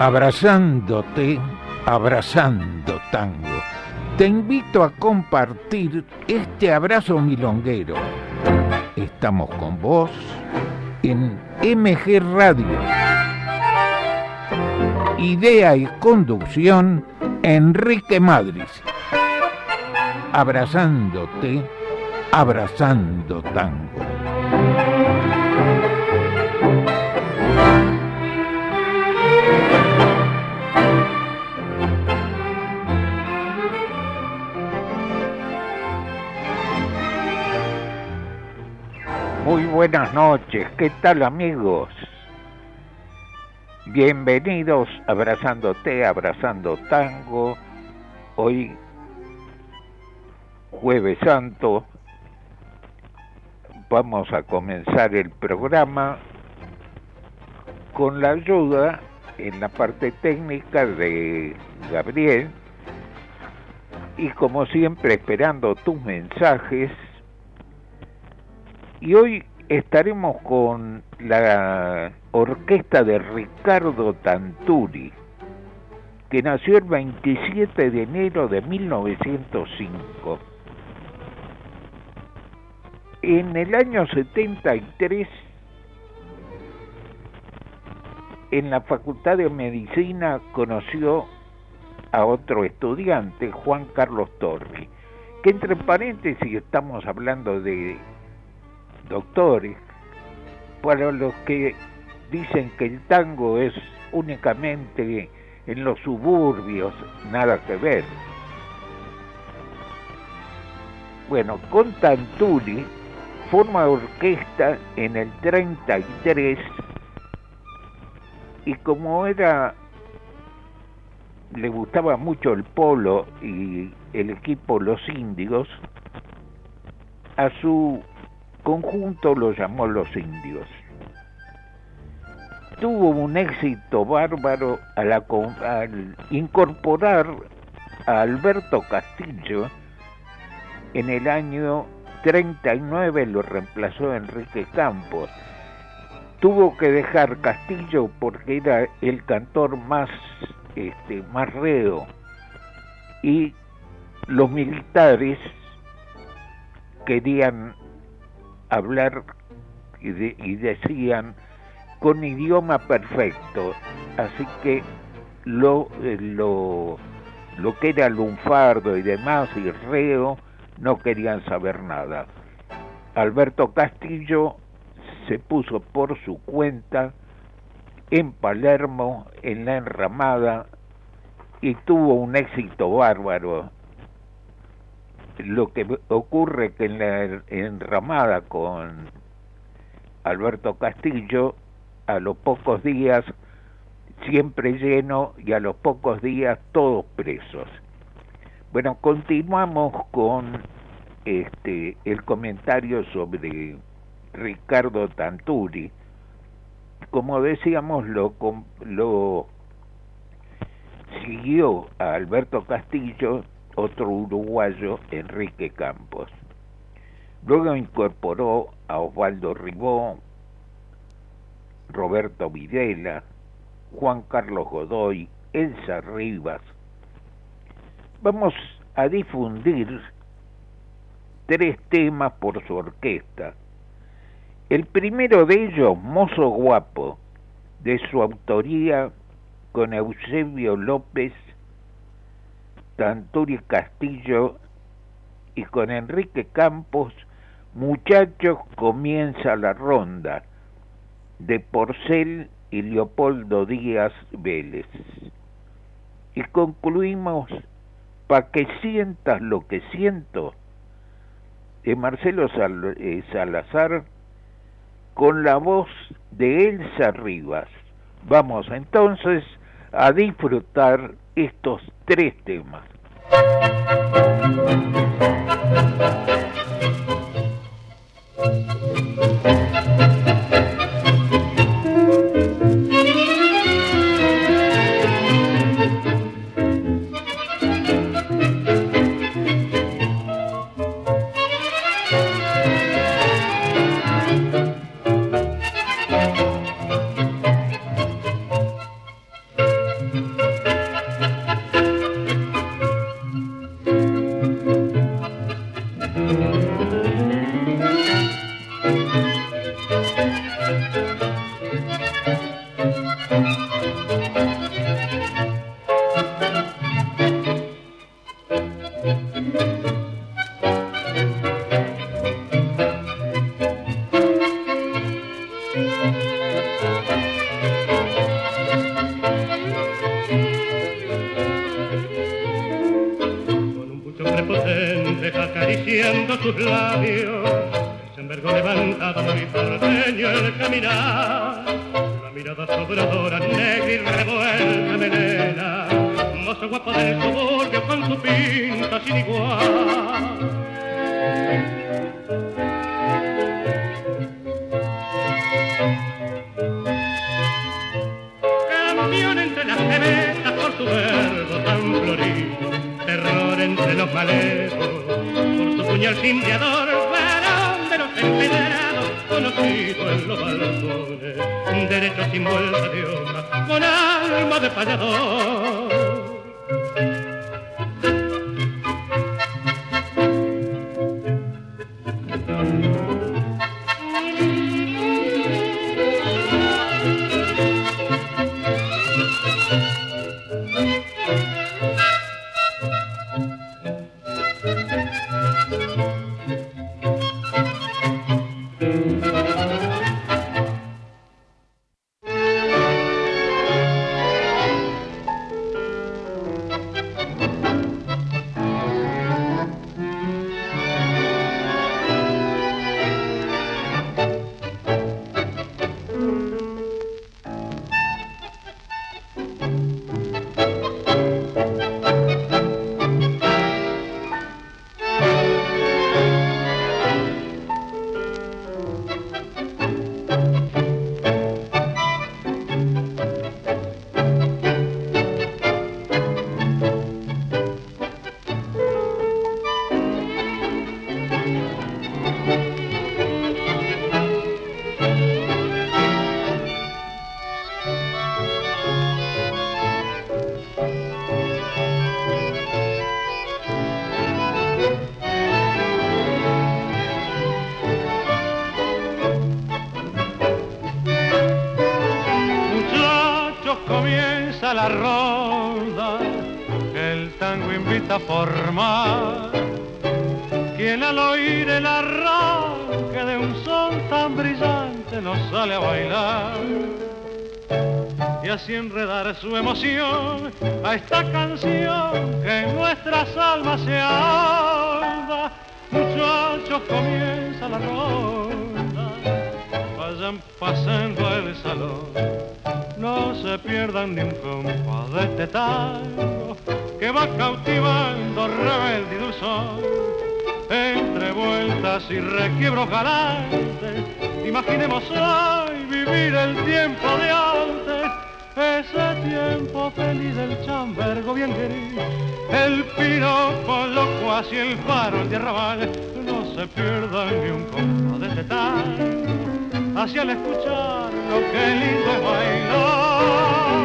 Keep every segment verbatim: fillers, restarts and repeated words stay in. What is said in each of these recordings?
Abrazándote, abrazando tango. Te invito a compartir este abrazo milonguero. Estamos con vos en M G Radio. Idea y conducción, Enrique Madriz. Abrazándote, abrazando tango. Muy buenas noches, ¿qué tal amigos? Bienvenidos a Abrazándote, Abrazando Tango. Hoy, Jueves Santo, vamos a comenzar el programa con la ayuda en la parte técnica de Gabriel y como siempre esperando tus mensajes. Y hoy estaremos con la orquesta de Ricardo Tanturi, que nació el veintisiete de enero de mil novecientos cinco. En el año setenta y tres, en la Facultad de Medicina conoció a otro estudiante, Juan Carlos Torri, que entre paréntesis estamos hablando de doctores, para los que dicen que el tango es únicamente en los suburbios, nada que ver. Bueno, con Tanturi forma orquesta en el treinta y tres y como era, le gustaba mucho el polo y el equipo Los Índigos, a su conjunto lo llamó Los Indios. Tuvo un éxito bárbaro al, al incorporar a Alberto Castillo. En el año treinta y nueve lo reemplazó Enrique Campos. Tuvo que dejar Castillo porque era el cantor más, este, más reo, y los militares querían hablar y, de, y decían con idioma perfecto, así que lo, lo, lo que era lunfardo y demás y reo no querían saber nada. Alberto Castillo se puso por su cuenta en Palermo, en La Enramada, y tuvo un éxito bárbaro. Lo que ocurre que en La Enramada con Alberto Castillo, a los pocos días siempre lleno y a los pocos días todos presos. Bueno, continuamos con este el comentario sobre Ricardo Tanturi. Como decíamos, lo, lo siguió a Alberto Castillo otro uruguayo, Enrique Campos. Luego incorporó a Osvaldo Ribó, Roberto Videla, Juan Carlos Godoy, Elsa Rivas. Vamos a difundir tres temas por su orquesta. El primero de ellos, Mozo Guapo, de su autoría con Eusebio López, Tanturi Castillo y con Enrique Campos, Muchachos comienza la ronda, de Porcel y Leopoldo Díaz Vélez. Y concluimos Pa' que sientas lo que siento, de Marcelo Sal- eh, Salazar, con la voz de Elsa Rivas. Vamos entonces a disfrutar estos tres temas. Acariciando tus labios, se envergó levantado muy porteño el caminar, la mirada sobradora, negra y revuelta melena, mozo guapo del suburbio con su pinta sin igual. Campeón entre las cebetas por su verbo tan florido, terror entre los malevos, puñal cimbriador, varón de los empedrados, conocido en los balcones, derecho sin vuelta de hoja, con alma de payador. La ronda que el tango invita a formar, quien al oír el arranque de un son tan brillante nos sale a bailar y así enredar su emoción a esta canción que en nuestras almas se ahonda. Muchachos, comienza la ronda, vayan pasando el salón, no se pierdan ni un compás de este tango que va cautivando rebelde y dulzón. Entre vueltas y requiebros galantes, imaginemos hoy vivir el tiempo de antes, ese tiempo feliz del chambergo bien querido, el piropo locuaz y el faro en tierra vale. No se pierdan ni un compás de este tango, hacia al escucharlo qué lindo es bailar.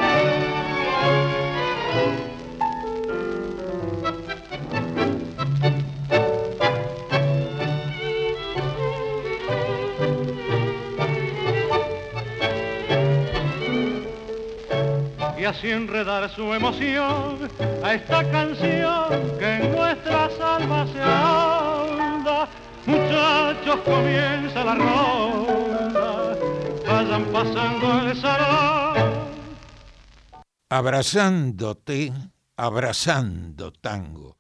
Y así enredar su emoción a esta canción que en nuestras almas se ahonda. Muchachos, comienza la ronda, vayan pasando el salón. Abrazándote, abrazando tango.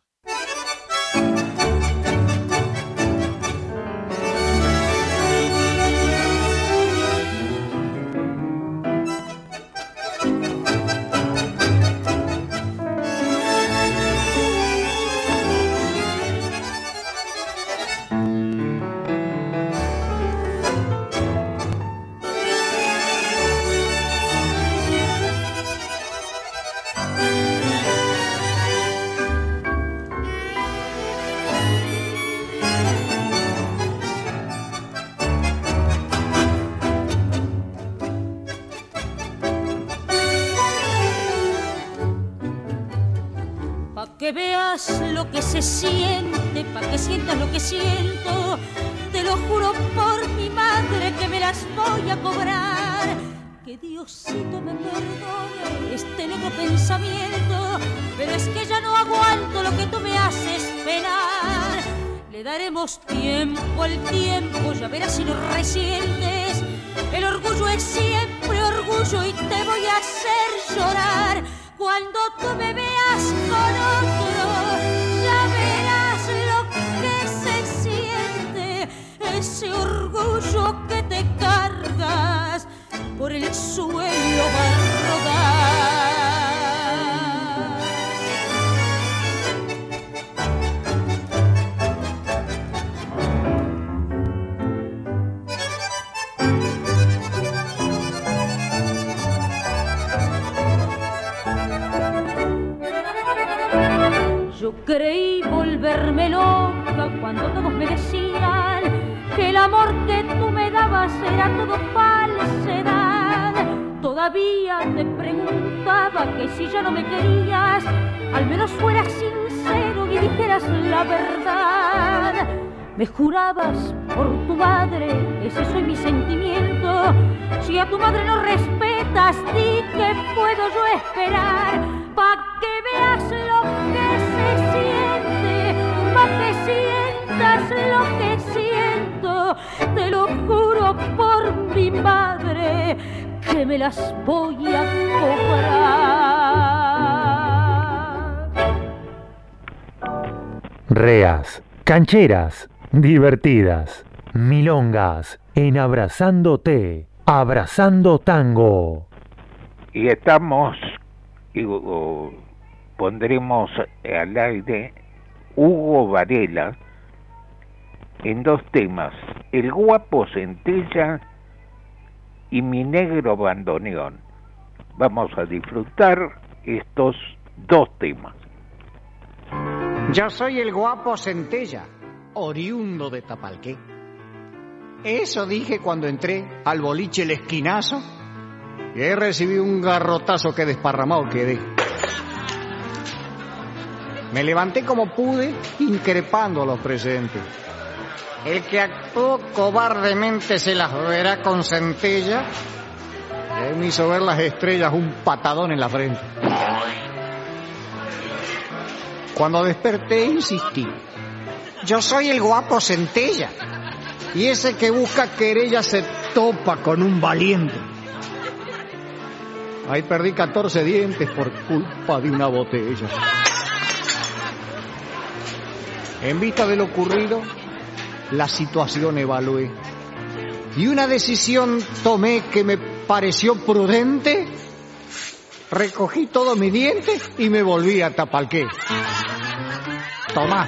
Que veas lo que se siente, pa' que sientas lo que siento, te lo juro por mi madre que me las voy a cobrar. Que Diosito me perdone este loco pensamiento, pero es que ya no aguanto lo que tú me haces daremos tiempo al tiempo, ya verás si lo resientes. El orgullo es siempre orgullo y te voy a hacer llorar. Cuando tú me veas con otro, ya verás lo que se siente. Ese orgullo que te cargas por el suelo va a rodar. Yo creí volverme loca cuando todos me decían que el amor que tú me dabas era todo falsedad. Todavía te preguntaba que si ya no me querías, al menos fueras sincero y dijeras la verdad. Me jurabas por tu madre, ese soy mi sentimiento. Si a tu madre no respetas, di que puedo yo esperar. Pa' que veas lo que se siente, pa' que sientas lo que siento. Te lo juro por mi madre que me las voy a cobrar. Reas, cancheras, divertidas, milongas, en Abrazándote, Abrazando Tango. Y estamos, y, o, pondremos al aire Hugo Varela en dos temas, El guapo Centella y Mi negro bandoneón. Vamos a disfrutar estos dos temas. Yo soy el guapo Centella, oriundo de Tapalqué. Eso dije cuando entré al boliche El Esquinazo y ahí recibí un garrotazo que desparramado quedé. Me levanté como pude, increpando a los presentes. El que actuó cobardemente se las verá con Centella. Y ahí me hizo ver las estrellas un patadón en la frente. Cuando desperté insistí. Yo soy el guapo Centella. Y ese que busca querella se topa con un valiente. Ahí perdí catorce dientes por culpa de una botella. En vista de lo ocurrido, la situación evalué. Y una decisión tomé que me pareció prudente. Recogí todos mis dientes y me volví a Tapalqué. Tomá.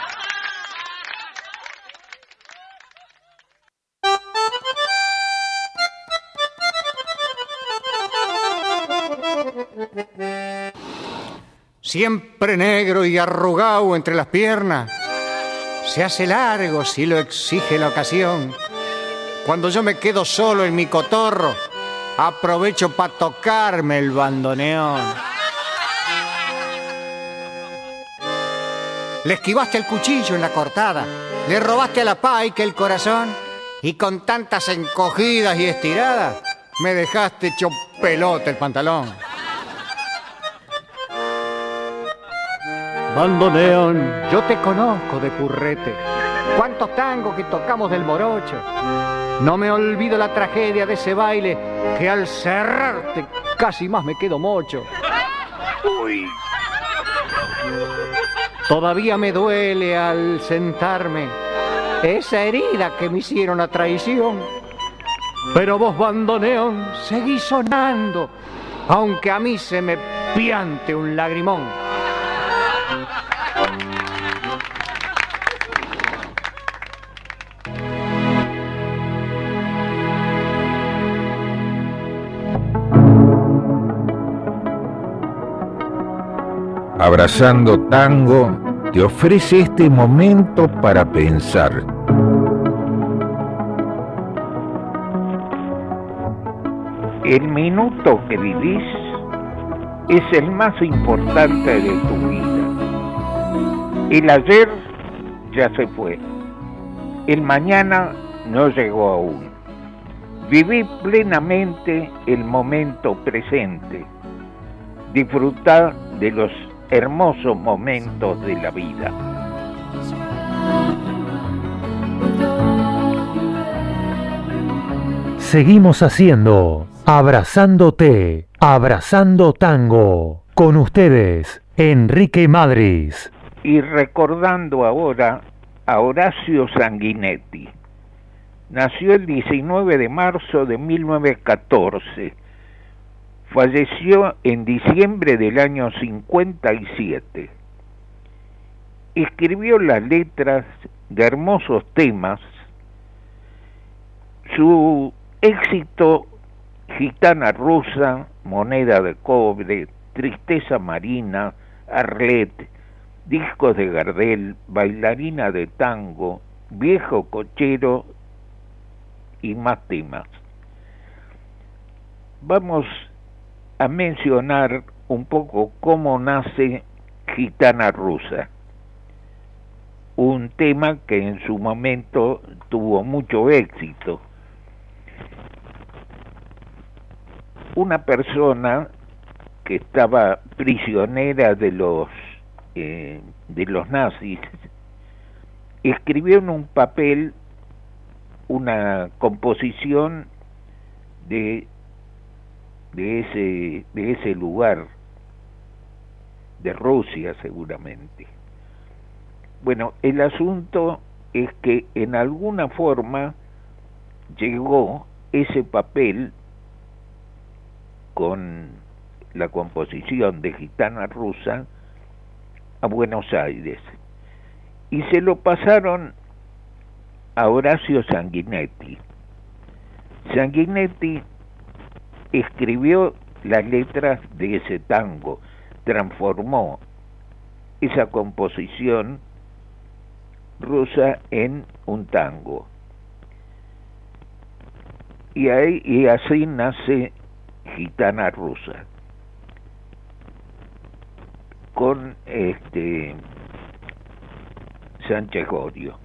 Siempre negro y arrugado entre las piernas, se hace largo si lo exige la ocasión. Cuando yo me quedo solo en mi cotorro, aprovecho para tocarme el bandoneón. Le esquivaste el cuchillo en la cortada, le robaste a la paica el corazón y con tantas encogidas y estiradas me dejaste hecho pelota el pantalón. Bandoneón, yo te conozco de currete. Cuántos tangos que tocamos del morocho. No me olvido la tragedia de ese baile que al cerrarte casi más me quedo mocho. Uy. Todavía me duele al sentarme esa herida que me hicieron a traición. Pero vos, bandoneón, seguís sonando, aunque a mí se me piante un lagrimón. Abrazando Tango te ofrece este momento para pensar. El minuto que vivís es el más importante de tu vida. El ayer ya se fue. El mañana no llegó aún. Viví plenamente el momento presente. Disfrutá de los hermosos momentos de la vida. seguimos haciendo Abrazándote, Abrazando Tango. Con ustedes, Enrique Madris. Y recordando ahora a Horacio Sanguinetti. Nació el diecinueve de marzo de mil novecientos catorce. Falleció en diciembre del año cincuenta y siete. Escribió las letras de hermosos temas. Su éxito: Gitana Rusa, Moneda de Cobre, Tristeza Marina, Arlet, Discos de Gardel, Bailarina de Tango, Viejo Cochero y más temas. Vamos a mencionar un poco cómo nace Gitana Rusa, un tema que en su momento tuvo mucho éxito. Una persona que estaba prisionera de los eh, de los nazis escribió en un papel una composición de de ese de ese lugar, de Rusia seguramente. Bueno, el asunto es que en alguna forma llegó ese papel con la composición de Gitana Rusa a Buenos Aires y se lo pasaron a Horacio Sanguinetti. Sanguinetti escribió las letras de ese tango, transformó esa composición rusa en un tango, y ahí y así nace Gitana Rusa, con este Sánchez Gorio.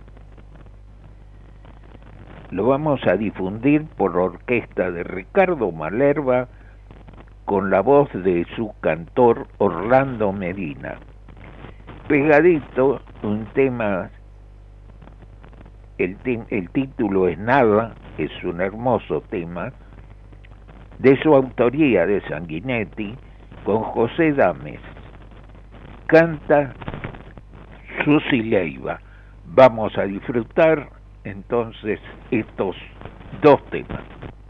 Lo vamos a difundir por orquesta de Ricardo Malerva, con la voz de su cantor Orlando Medina. Pegadito, un tema, el, te, el título es Nada, es un hermoso tema, de su autoría de Sanguinetti, con José Dames. Canta Susi Leiva. Vamos a disfrutar entonces estos dos temas.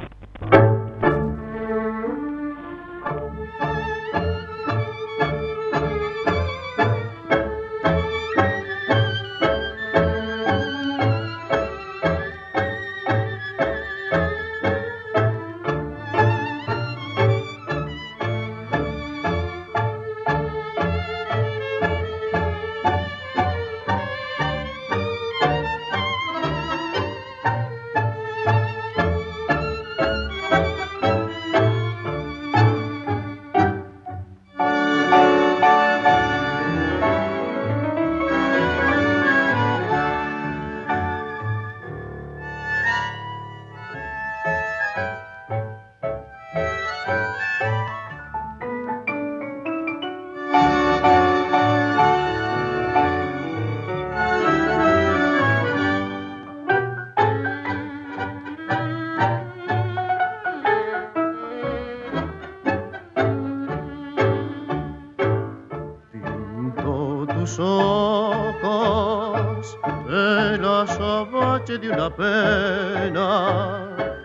Ojos el azabache de una pena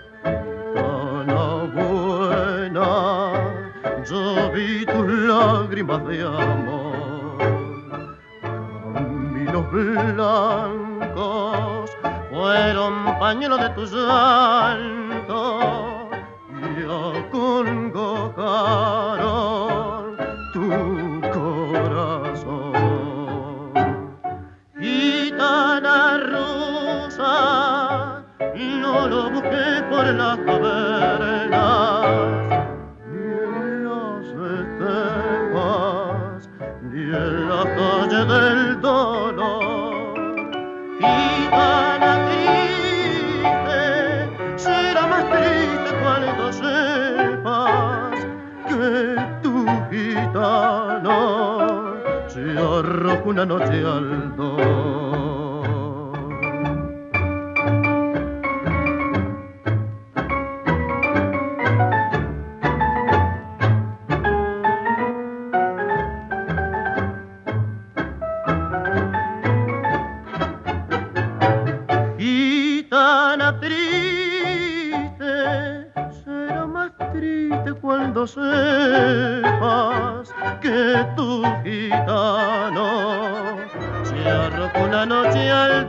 tan buena, yo vi tus lágrimas de amor, caminos blancos fueron pañuelos de tu llanto y acongojaron tu corazón. Gitana rusa, no lo busqué por las cavernas, ni en las estepas, ni en la calle del dolor. Gitana triste, será más triste cuando sepas que tu gitano se arrojó una noche al dolor. será triste, será más triste cuando sepas que tu gitano se arrojó una noche al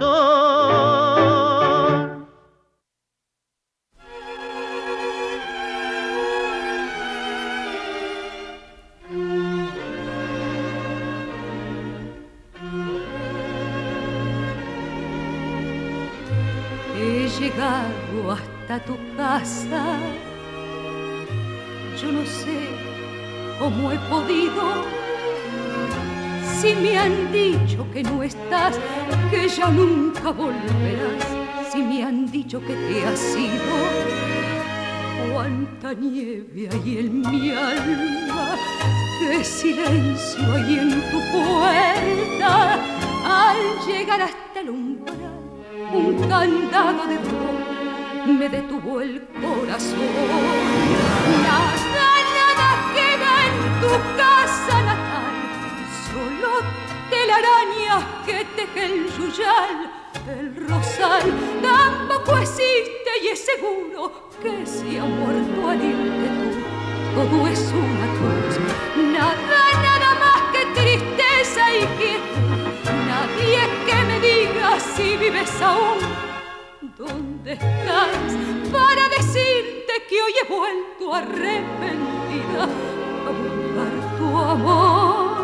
don. He llegado hasta tu casa, yo no sé cómo he podido, si me han dicho que no estás, que ya nunca volverás, si me han dicho que te has ido, cuánta nieve hay en mi alma, qué silencio hay en tu puerta, al llegar hasta el umbral, un candado de dolor me detuvo el corazón. Nada, nada queda en tu casa natal, solo telarañas que teje el yuyal, el rosal tampoco existe y es seguro que si ha muerto al irte tú, todo es una cruz. Nada, nada más que tristeza y quietud, nadie que me diga si vives aún. ¿Dónde estás para decirte que hoy he vuelto arrepentida a buscar tu amor?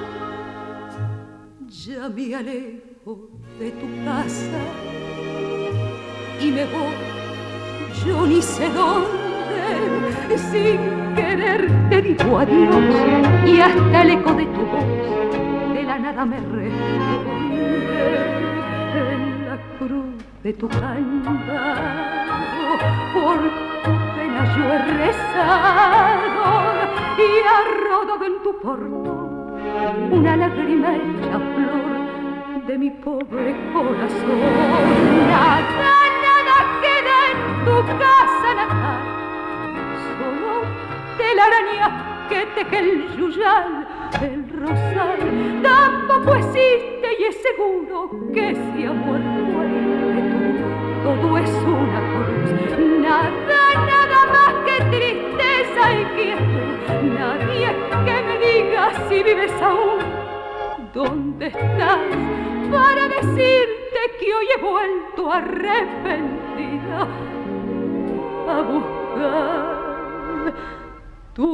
Ya me alejo de tu casa y me voy, yo ni sé dónde, sin querer te digo adiós y hasta el eco de tu voz de la nada me responde. En la cruz de tu candado por tu pena yo he rezado y ha rodado en tu portón una lágrima hecha flor de mi pobre corazón. Nada, nada queda en tu casa natal, solo telaraña que teje el yuyal, el rosal tampoco existe y es seguro que si ha muerto el de tú, todo es una cruz. Nada, nada más que tristeza y quietud, nadie que me diga si vives aún. ¿Dónde estás para decirte que hoy he vuelto arrepentida a buscar tu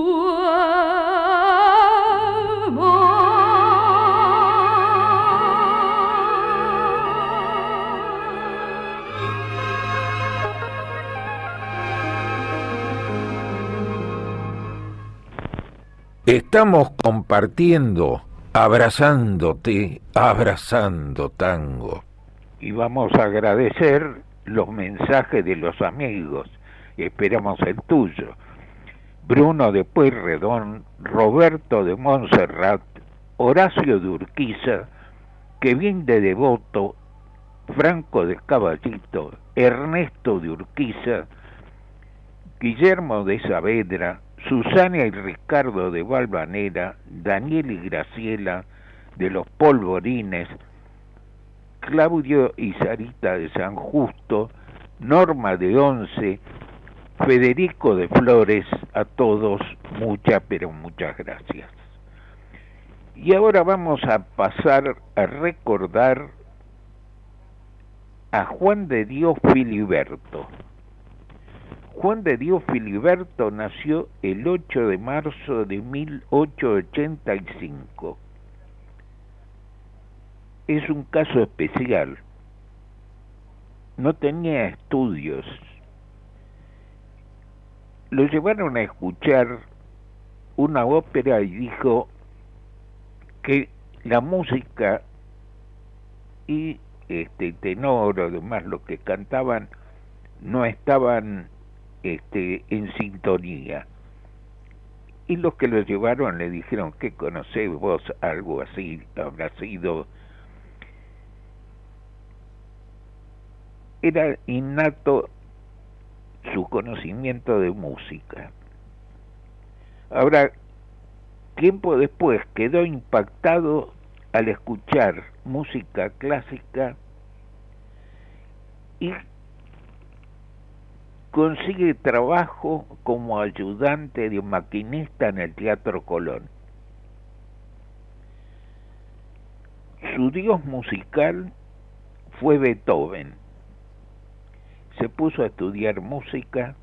amor? Estamos compartiendo, abrazándote, abrazando tango. Y vamos a agradecer los mensajes de los amigos. Esperamos el tuyo. Bruno de Pueyrredón, Roberto de Montserrat, Horacio de Urquiza, Kevin de Devoto, Franco de Caballito, Ernesto de Urquiza, Guillermo de Saavedra, Susana y Ricardo de Valvanera, Daniel y Graciela de los Polvorines, Claudio y Sarita de San Justo, Norma de Once, Federico de Flores, a todos muchas, pero muchas gracias. Y ahora vamos a pasar a recordar a Juan de Dios Filiberto. Juan de Dios Filiberto nació el ocho de marzo de mil ochocientos ochenta y cinco. Es un caso especial. No tenía estudios. Lo llevaron a escuchar una ópera y dijo que la música y este tenor o demás lo que cantaban no estaban este en sintonía, y los que lo llevaron le dijeron: ¿qué conocés vos? Algo así habrá sido. Era innato su conocimiento de música. Ahora, tiempo después quedó impactado al escuchar música clásica y consigue trabajo como ayudante de un maquinista en el Teatro Colón. Su dios musical fue Beethoven. Se puso a estudiar música,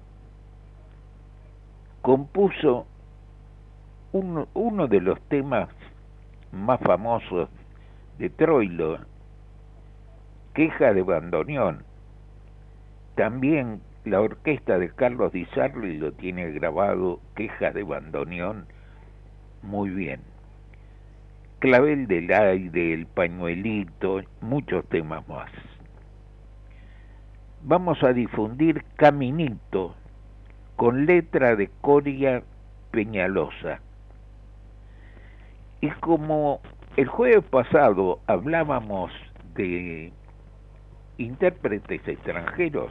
compuso uno, uno de los temas más famosos de Troilo, Queja de Bandoneón. También la orquesta de Carlos Di Sarli lo tiene grabado, Queja de Bandoneón, muy bien. Clavel del Aire, El Pañuelito, muchos temas más. Vamos a difundir Caminito, con letra de Coria Peñalosa. Y como el jueves pasado hablábamos de intérpretes extranjeros,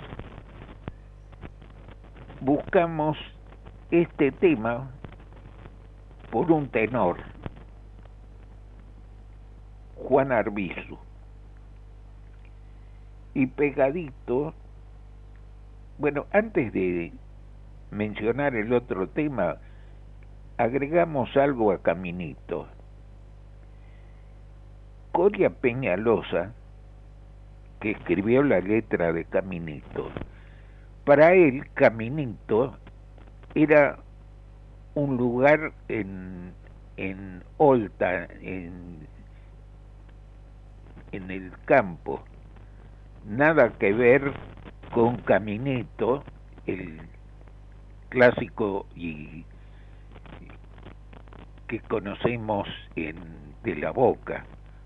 buscamos este tema por un tenor, Juan Arbizu. Y pegadito, bueno, antes de mencionar el otro tema, agregamos algo a Caminito. Coria Peñalosa, que escribió la letra de Caminito, para él Caminito era un lugar en, en Olta, en, en el campo, nada que ver con Caminito, el clásico y que conocemos en De la Boca.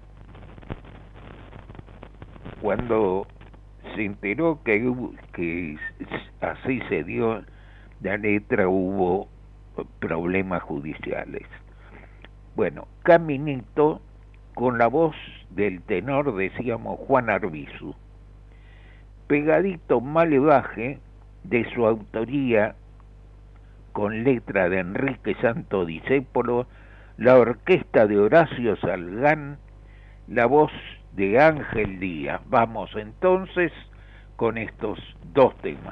Cuando se enteró que, que así se dio la letra, hubo problemas judiciales. Bueno, Caminito, con la voz del tenor, decíamos, Juan Arbizu. Pegadito Malevaje, de su autoría, con letra de Enrique Santo Discépolo, la orquesta de Horacio Salgán, la voz de Ángel Díaz. Vamos entonces con estos dos temas.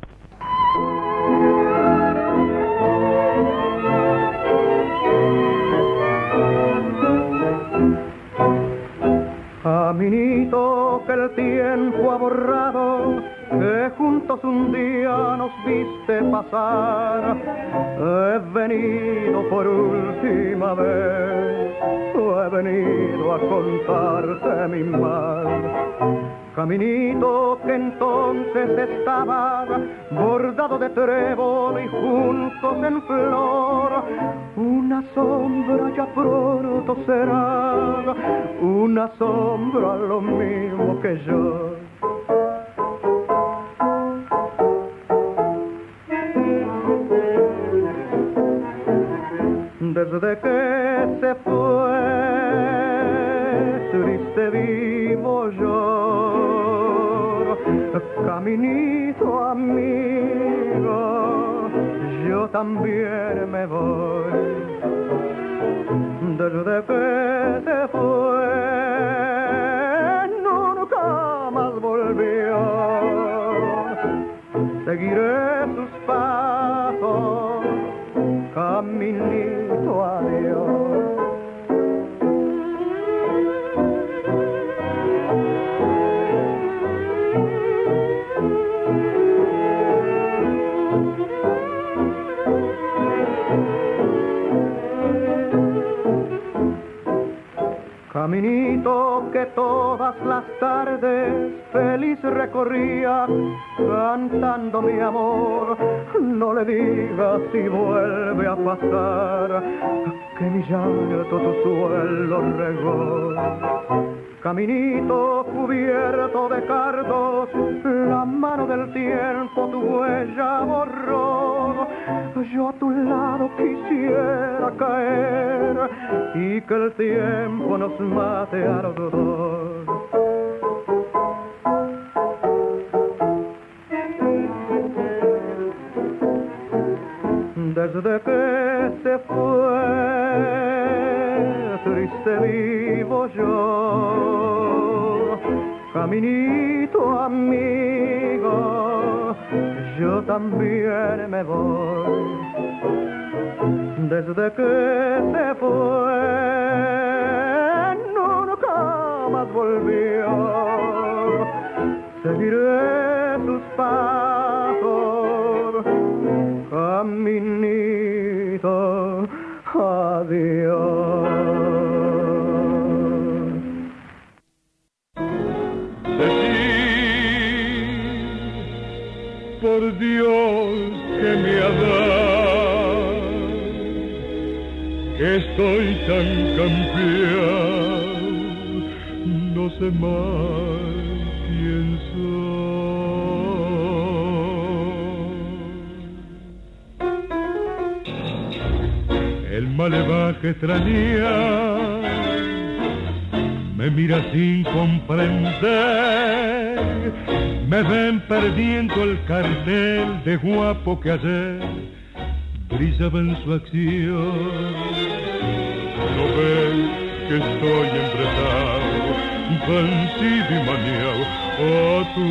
Caminito que el tiempo ha borrado, que juntos un día nos viste pasar, he venido por última vez, he venido a contarte mi mal. Caminito que entonces estaba bordado de trébol y juntos en flor, una sombra ya pronto será, una sombra lo mismo que yo. Desde que se fue, triste vivo yo, Caminito amigo, yo también me voy. Desde que se fue, nunca más volvió. Seguiré sus pasos, Caminito adiós. Caminito que todas las tardes feliz recorría, cantando mi amor, no le digas si vuelve a pasar, que mi llanto tu suelo regó. Caminito cubierto de cardos, la mano del tiempo tu huella borró. Yo a tu lado quisiera caer y que el tiempo nos mate a los dos. Desde que se fue, triste vivo yo, Caminito amigo, yo también me voy. Desde que se fue, nunca más volvió. Seguiré sus pasos, caminito, adiós. Por Dios que me ha dado, que estoy tan cambiado, no sé más quién soy. El malevaje extraña me mira sin comprender. Me ven perdiendo el cartel de guapo que ayer brillaba en su acción. No ven que estoy embretado, vencido y maniado a tu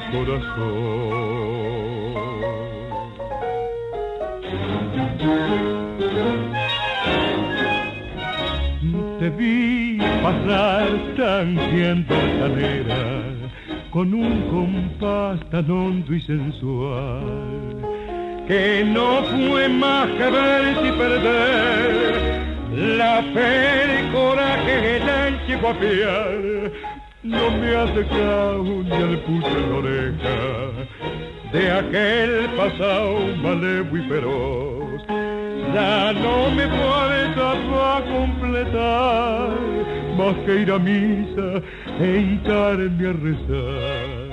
corazón. Te vi pasar tangiendo altanera con un compás tan hondo y sensual, que no fue más que ver y perder la fe, el coraje, el ancho guapiar. No me hace caso ni el pucho en la oreja de aquel pasado malevo y feroz. Ya no me falta para completar más que ir a misa e hincarme a rezar.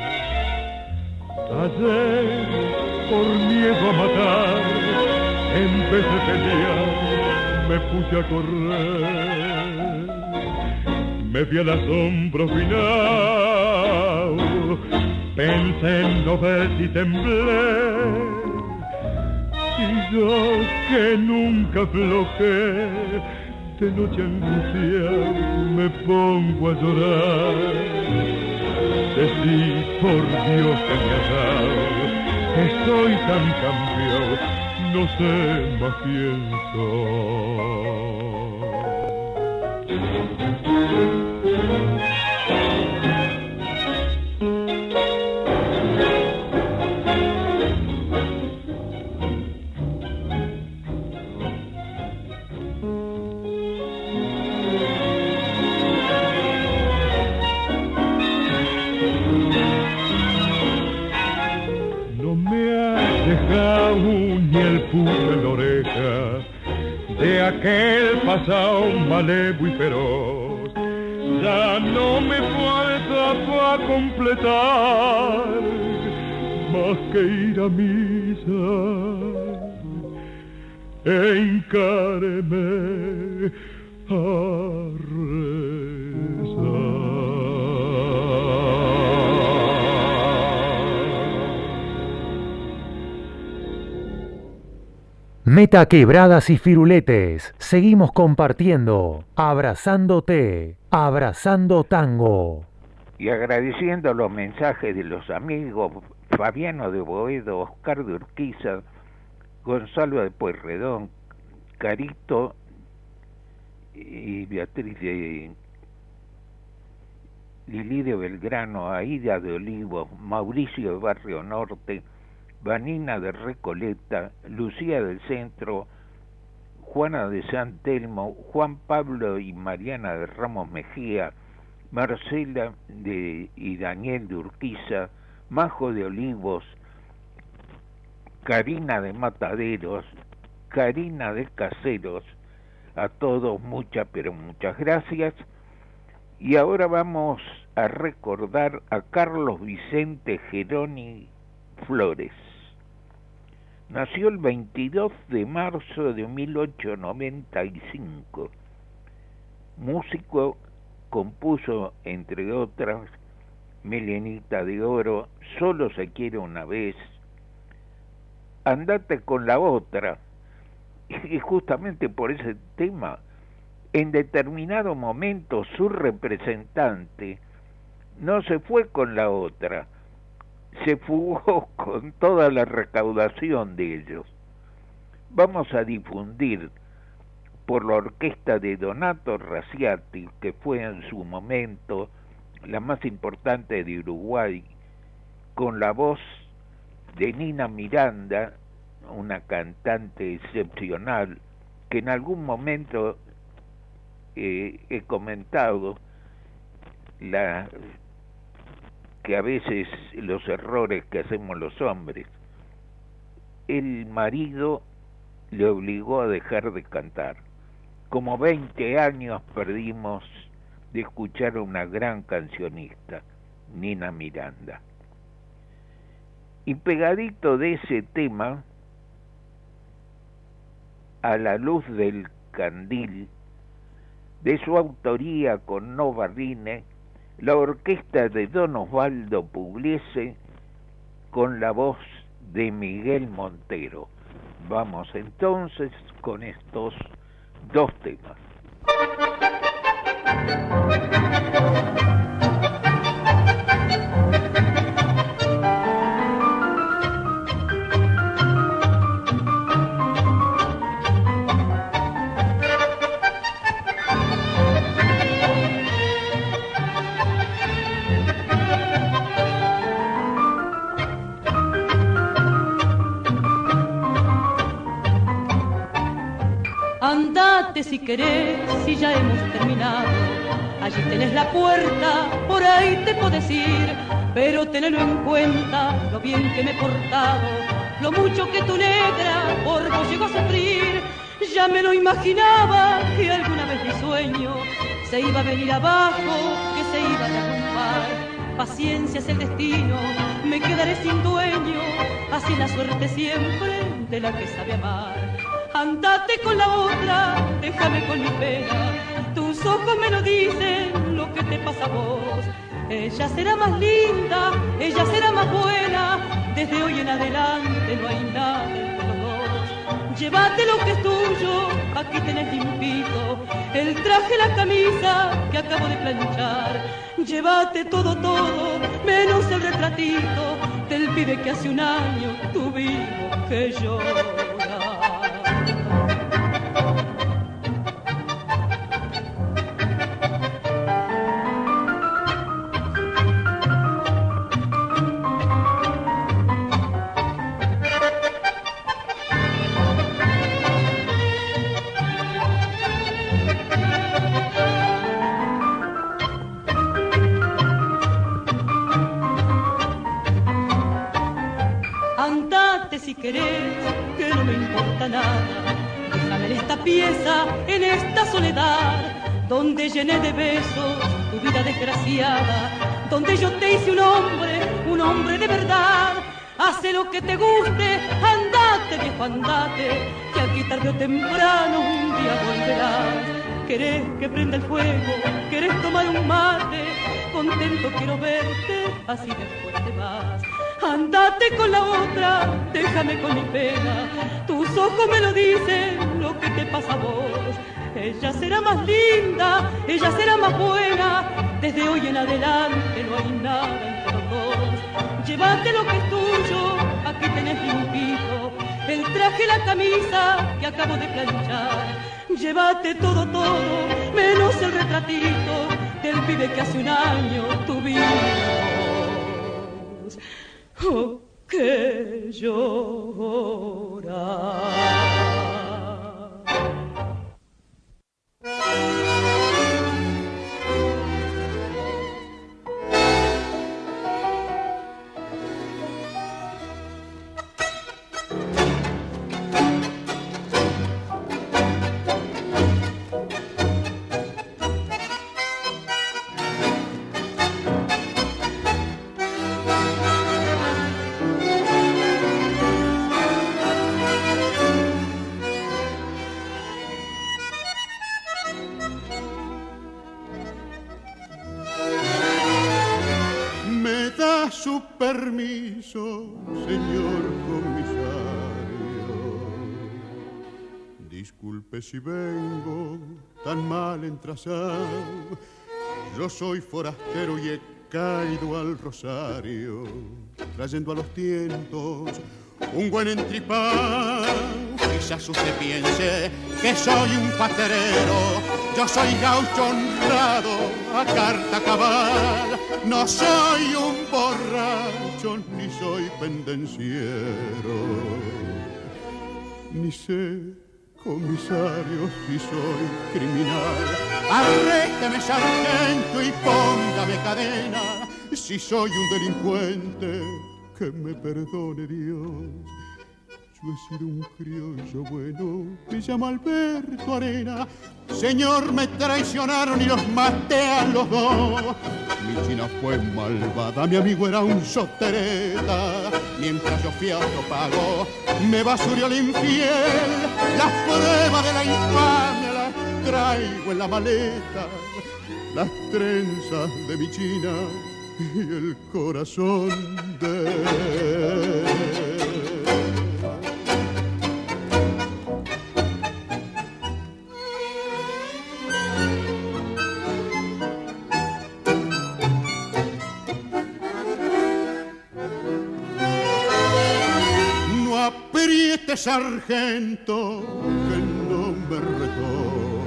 Ayer, por miedo a matar, en vez de pelear, me puse a correr. Me vi al asombro final, pensé en no ver si temblé. Y yo que nunca aflojé, de noche angustiado me pongo a llorar. Decí por Dios que me has dado, estoy tan cambiado, no sé más quién ni el pucho en la oreja de aquel pasado malevo y feroz. Ya no me falta para completar más que ir a misa e hincarme a rezar. Meta quebradas y firuletes, seguimos compartiendo, abrazándote, abrazando tango. Y agradeciendo los mensajes de los amigos Fabiano de Boedo, Oscar de Urquiza, Gonzalo de Pueyrredón, Carito y Beatriz de Lili de Belgrano, Aida de Olivos, Mauricio de Barrio Norte, Vanina de Recoleta, Lucía del Centro, Juana de San Telmo, Juan Pablo y Mariana de Ramos Mejía, Marcela de, y Daniel de Urquiza, Majo de Olivos, Karina de Mataderos, Karina de Caseros. A todos muchas, pero muchas gracias. Y ahora vamos a recordar a Carlos Vicente Geroni Flores. Nació el veintidós de marzo de mil ochocientos noventa y cinco. Músico, compuso, entre otras, Melenita de Oro, Solo se quiere una vez, Andate con la otra. Y justamente por ese tema, en determinado momento su representante no se fue con la otra, se fugó con toda la recaudación de ellos. Vamos a difundir por la orquesta de Donato Raciati, que fue en su momento la más importante de Uruguay, con la voz de Nina Miranda, una cantante excepcional, que en algún momento eh, he comentado la, que a veces los errores que hacemos los hombres. El marido le obligó a dejar de cantar. Como veinte años perdimos de escuchar a una gran cancionista, Nina Miranda. Y pegadito de ese tema, A la luz del candil, de su autoría con Nova Rine, la orquesta de Don Osvaldo Pugliese con la voz de Miguel Montero. Vamos entonces con estos dos temas. Andate si querés, si ya hemos terminado. Allí tenés la puerta, por ahí te podés ir, pero tenelo en cuenta lo bien que me he portado, lo mucho que tu negra por vos llegó a sufrir. Ya me lo imaginaba que alguna vez mi sueño se iba a venir abajo, que se iba a derrumbar. Paciencia es el destino, me quedaré sin dueño, así es la suerte siempre de la que sabe amar. Andate con la otra, déjame con mi pena, tus ojos me lo dicen, lo que te pasa a vos. Ella será más linda, ella será más buena, desde hoy en adelante no hay nada entre los dos. Llévate lo que es tuyo, aquí tenés limpito, el traje, la camisa que acabo de planchar. Llévate todo, todo, menos el retratito del pibe que hace un año tuvimos que llorar. Si querés, que no me importa nada, déjame en esta pieza, en esta soledad, donde llené de besos tu vida desgraciada, donde yo te hice un hombre, un hombre de verdad. Hace lo que te guste, andate viejo, andate, que aquí tarde o temprano un día volverás. Querés que prenda el fuego, querés tomar un mate, contento quiero verte, así después te vas. Andate con la otra, déjame con mi pena, tus ojos me lo dicen, lo que te pasa a vos. Ella será más linda, ella será más buena, desde hoy en adelante no hay nada entre los dos. Llévate lo que es tuyo, aquí tenés limpito, el traje, la camisa que acabo de planchar. Llévate todo, todo, menos el retratito del pibe que hace un año tuvimos oh, que llorar. Su permiso, señor comisario. Disculpe si vengo tan mal entrazado. Yo soy forastero y he caído al Rosario. trayendo a los tientos un buen entripado. Quizás usted piense que soy un paterero, yo soy gaucho honrado a carta cabal. No soy un borracho ni soy pendenciero, ni sé, comisario, si soy criminal. Arrésteme, sargento, y póngame cadena. Si soy un delincuente, que me perdone Dios. Yo he sido un criollo bueno, me llamo Alberto Arena. Señor, me traicionaron y los maté a los dos. Mi china fue malvada, mi amigo era un sotereta. Mientras yo fui a otro pago, me basurió el infiel. Las pruebas de la infamia las traigo en la maleta. Las trenzas de mi china y el corazón de él. Apriete, sargento, que no me retó.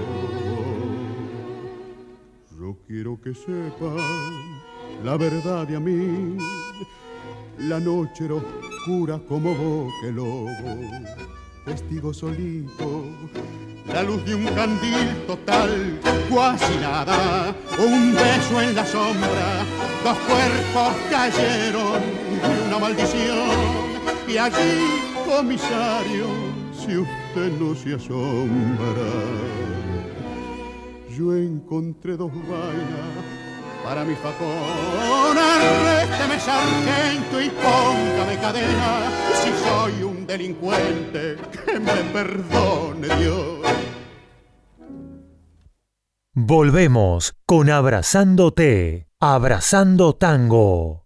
Yo quiero que sepan la verdad de a mí. La noche era oscura como boque lobo, testigo solito, la luz de un candil total, cuasi nada, un beso en la sombra, dos cuerpos cayeron y una maldición. Y allí, comisario, si usted no se asombra, yo encontré dos vainas para mi facón. Arrésteme, sargento, y póngame cadena. Si soy un delincuente, que me perdone Dios. Volvemos con Abrazándote, Abrazando Tango.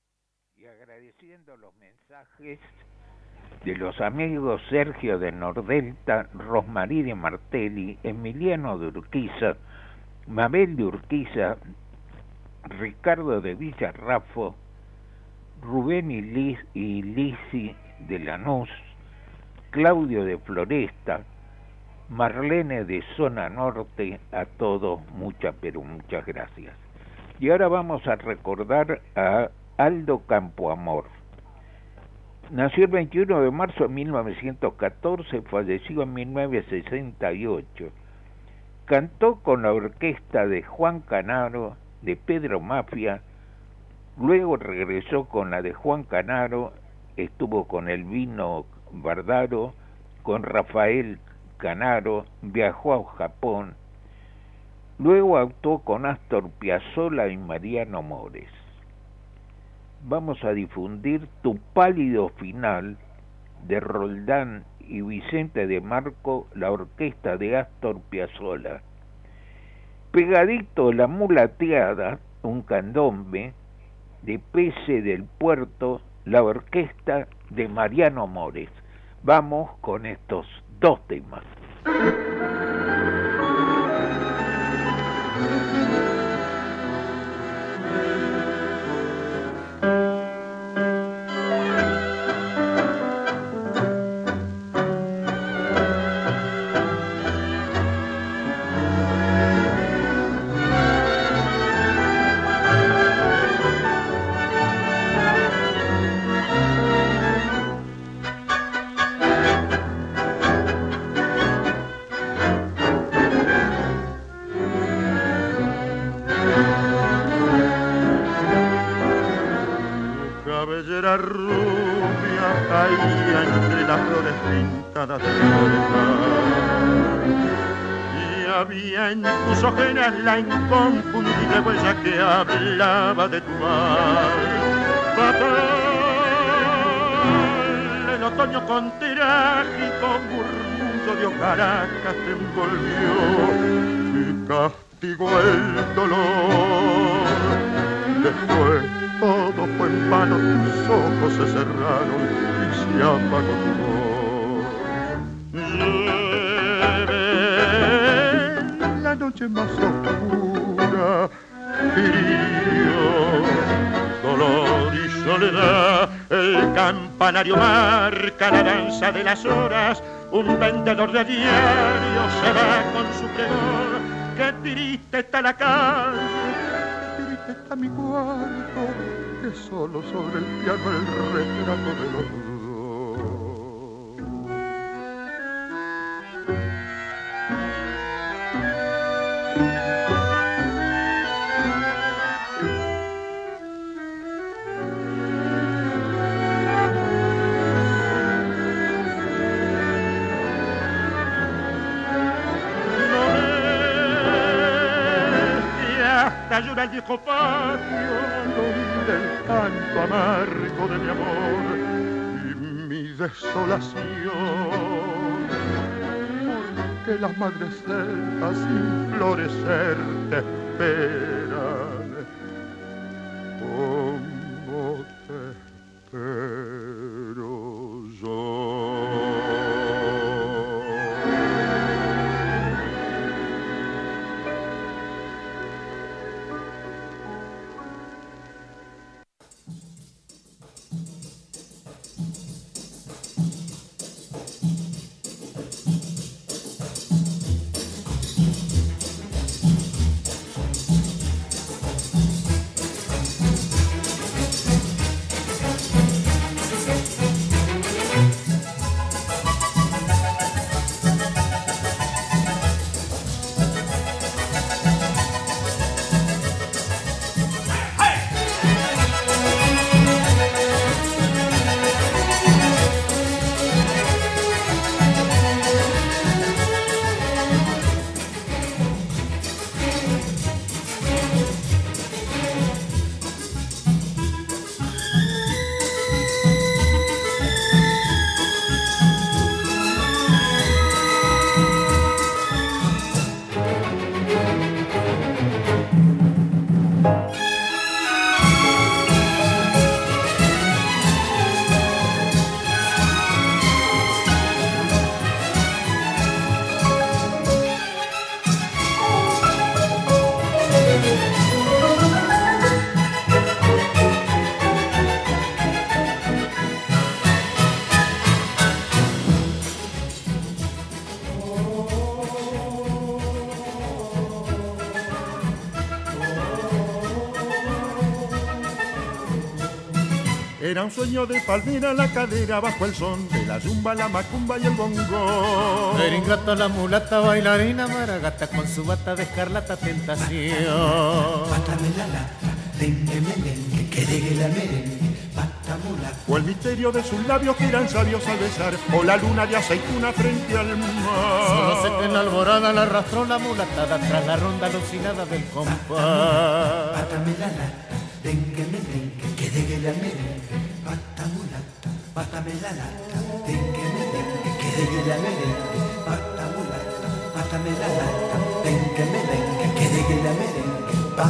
De los amigos Sergio de Nordelta, Rosmarí de Martelli, Emiliano de Urquiza, Mabel de Urquiza, Ricardo de Villarrafo, Rubén y, Liz, y Lisi de Lanús, Claudio de Floresta, Marlene de Zona Norte, a todos muchas pero muchas gracias. Y ahora vamos a recordar a Aldo Campoamor. Nació el veintiuno de marzo de mil novecientos catorce, falleció en mil novecientos sesenta y ocho. Cantó con la orquesta de Juan Canaro, de Pedro Mafia, luego regresó con la de Juan Canaro, estuvo con Elvino Bardaro, con Rafael Canaro, viajó a Japón, luego actuó con Astor Piazzolla y Mariano Mores. Vamos a difundir Tu pálido final, de Roldán y Vicente de Marco, la orquesta de Astor Piazzolla. Pegadito, La mulateada, un candombe, de Pese del Puerto, la orquesta de Mariano Mores. Vamos con estos dos temas. Rubia caía entre las flores pintadas de libertad, y había en tus ojeras la inconfundible huella que hablaba de tu mal. Fatal, el otoño con trágico murmullo de hojarasca te envolvió y castigó el dolor. Después todo fue en vano, tus ojos se cerraron y se apagó tu voz. Llevé la noche más oscura, frío, dolor y soledad, el campanario marca la danza de las horas, un vendedor de diarios se va con su pregón. Qué triste está la calle, qué triste está mi cuarto, que solo sobre el piano el retrato de los dos. Llora el viejo patio al oír el canto amargo de mi amor y mi desolación, porque las madres celtas sin florecer te esperan. ¿Cómo te espero yo? Era un sueño de palmera la cadera bajo el son de la yumba, la macumba y el bongo. Era ingrata la mulata bailarina maragata con su bata de escarlata tentación. Pátame la lata, dengue merengue, que degue la merengue, pata mulata. O el misterio de sus labios que eran sabios al besar, o la luna de aceituna frente al mar. Solo sé que en la alborada la arrastró la mulatada tras la ronda alucinada del compás. Pátame la lata, dengue merengue, que degue la merengue. Pata mulata, pátame la lata, dengue merengue, que degue la merengue. Pata mulata, pátame la lata, dengue merengue, que degue la merengue. Pa.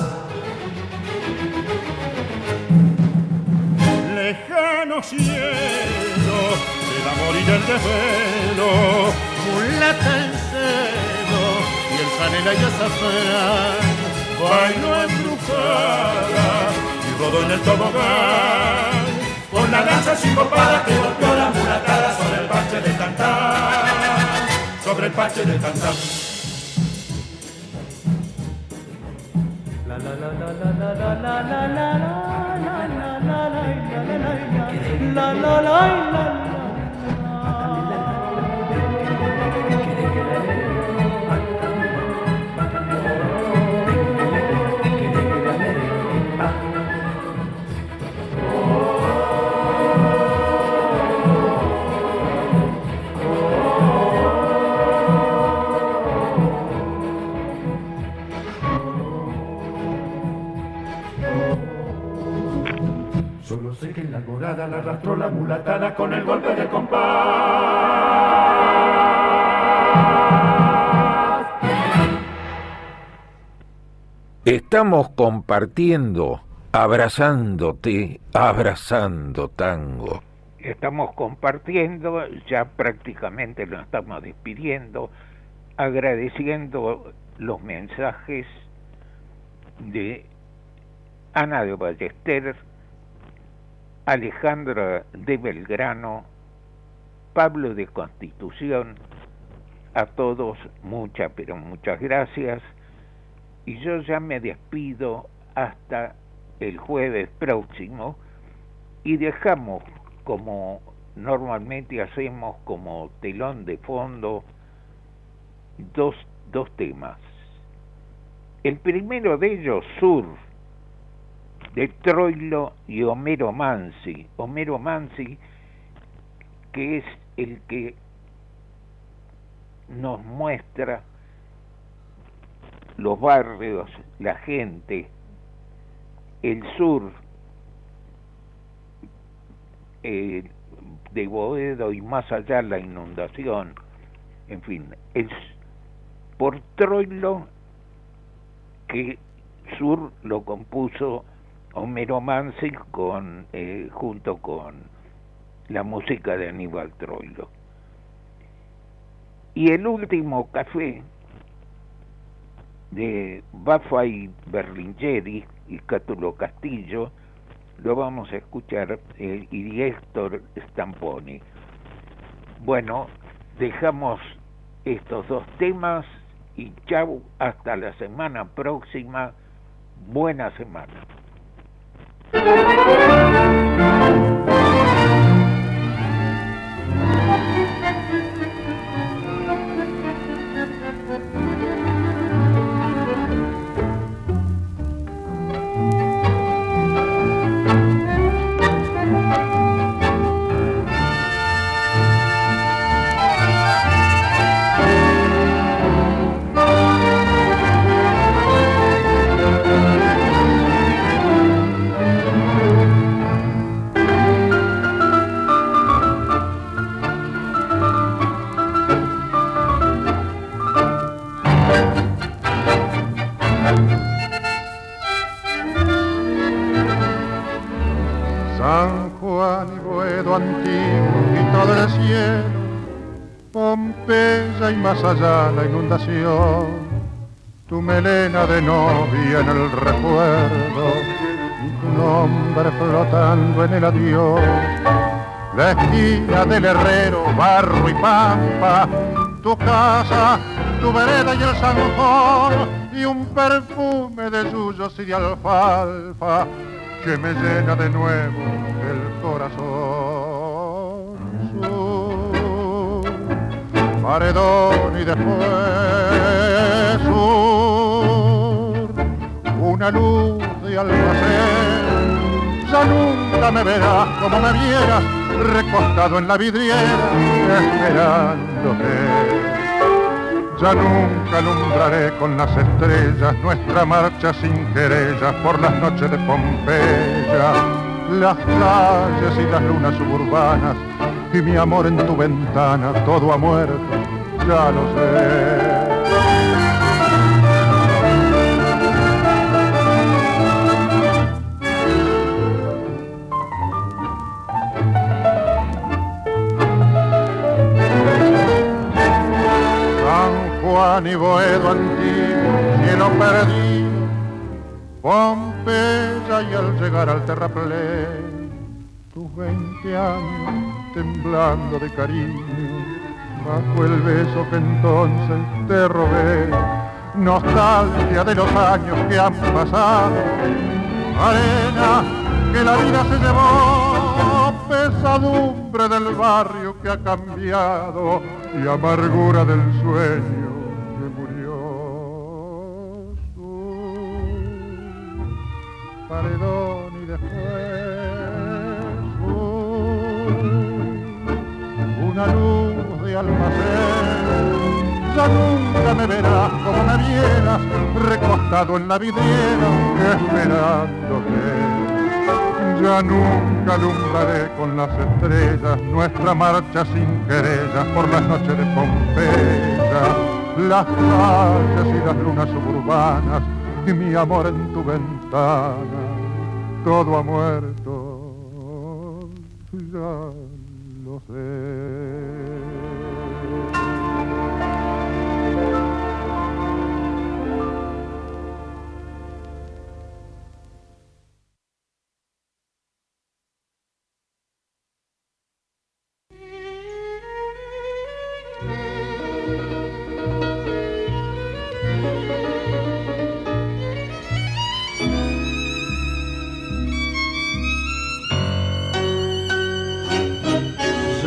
Lejano cielo del amor y del desvelo, mulata en celo y el canela y azafrán. Bailo embrujada y rodo en el tobogán, con la danza sincopada que golpeó la mulatada sobre el parche de tantán, sobre el parche de tantán. La la la la la la la la la la la la la. Solo sé que en la alborada la arrastró la mulatada con el golpe de compás. Estamos compartiendo, abrazándote, abrazando tango. Estamos compartiendo, ya prácticamente nos estamos despidiendo, agradeciendo los mensajes de Ana de Ballester, Alejandra de Belgrano, Pablo de Constitución. A todos muchas, pero muchas gracias. Y yo ya me despido hasta el jueves próximo y dejamos, como normalmente hacemos como telón de fondo, dos, dos temas. El primero de ellos, Sur, de Troilo y Homero Mansi. Homero Mansi, que es el que nos muestra los barrios, la gente, el sur eh, de Boedo y más allá la inundación, en fin, es por Troilo, que Sur lo compuso Homero Mansi con, eh, junto con la música de Aníbal Troilo. Y el último café de Baffa y Berlingeri y Cátulo Castillo lo vamos a escuchar, eh, y de Héctor Stamponi. Bueno, dejamos estos dos temas y chau, hasta la semana próxima. Buena semana. San Juan y Boedo antiguo y todo el cielo, Pompeya y más allá la inundación, tu melena de novia en el recuerdo, tu nombre flotando en el adiós, la esquina del herrero, barro y pampa, tu casa, tu vereda y el zanjón, y un perfume de yuyos y de alfalfa que me llena de nuevo el corazón. Sur, paredón y después sur, una luz de almacén. Ya nunca me verás como me vieras, recostado en la vidriera, esperándote. Ya nunca alumbraré con las estrellas nuestra marcha sin querellas por las noches de Pompeya, las calles y las lunas suburbanas, y mi amor en tu ventana, todo ha muerto, ya lo sé. Juan y Boedo antiguo, cielo perdido, Pompeya y al llegar al terraplén, tus veinte años temblando de cariño, bajo el beso que entonces te robé, nostalgia de los años que han pasado, arena que la vida se llevó, pesadumbre del barrio que ha cambiado y amargura del sueño paredón y después uh, una luz de almacén. Ya nunca me verás como me vieras, recostado en la vidriera, esperándote. Ya nunca alumbraré con las estrellas nuestra marcha sin querellas por las noches de Pompeya, las calles y las lunas suburbanas, y mi amor en tu ventana, todo ha muerto, ya lo sé.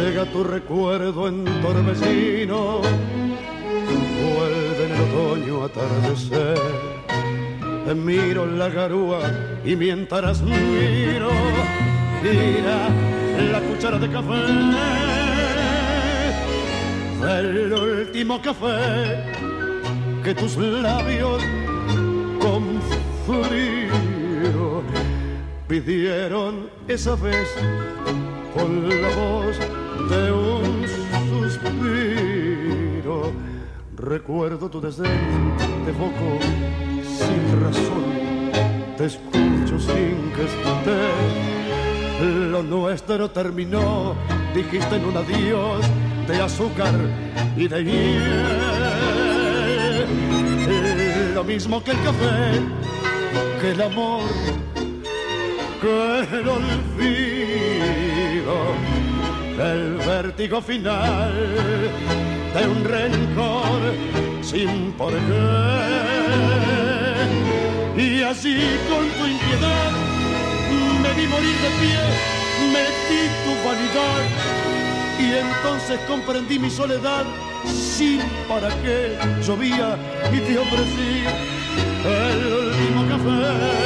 llega tu recuerdo en torbellino, vuelve en el otoño atardecer. Miro la garúa y mientras miro, gira la cuchara de café, del último café que tus labios con frío pidieron esa vez con la voz de un suspiro. Recuerdo tu desdén, te evoco sin razón, te escucho sin que estés. Lo nuestro terminó, dijiste en un adiós de azúcar y de hiel. Lo mismo que el café, que el amor, que el olvido, el vértigo final de un rencor sin por qué. Y así con tu impiedad me vi morir de pie, metí tu vanidad y entonces comprendí mi soledad. Sin para qué llovía y te ofrecí el último café.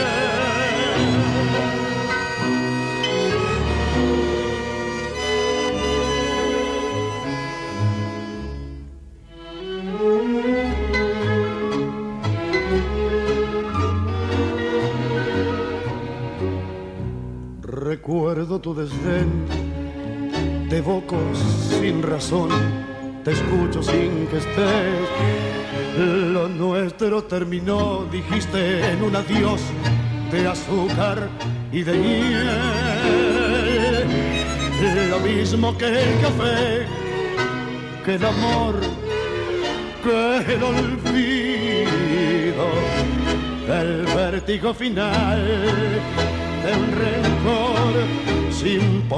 Recuerdo tu desdén, te evoco sin razón, te escucho sin que estés. Lo nuestro terminó, dijiste en un adiós de azúcar y de hiel. Lo mismo que el café, que el amor, que el olvido, el vértigo final de un rencor sin por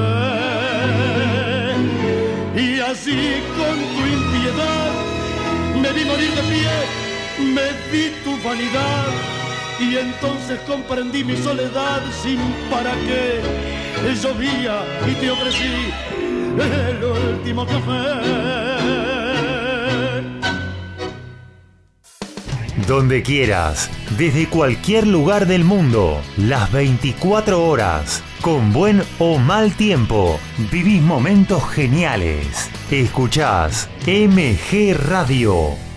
qué. Y así con tu impiedad me vi morir de pie, me di tu vanidad y entonces comprendí mi soledad. Sin para qué llovía y te ofrecí el último café. Donde quieras, desde cualquier lugar del mundo, las veinticuatro horas, con buen o mal tiempo, vivís momentos geniales. Escuchás M G Radio.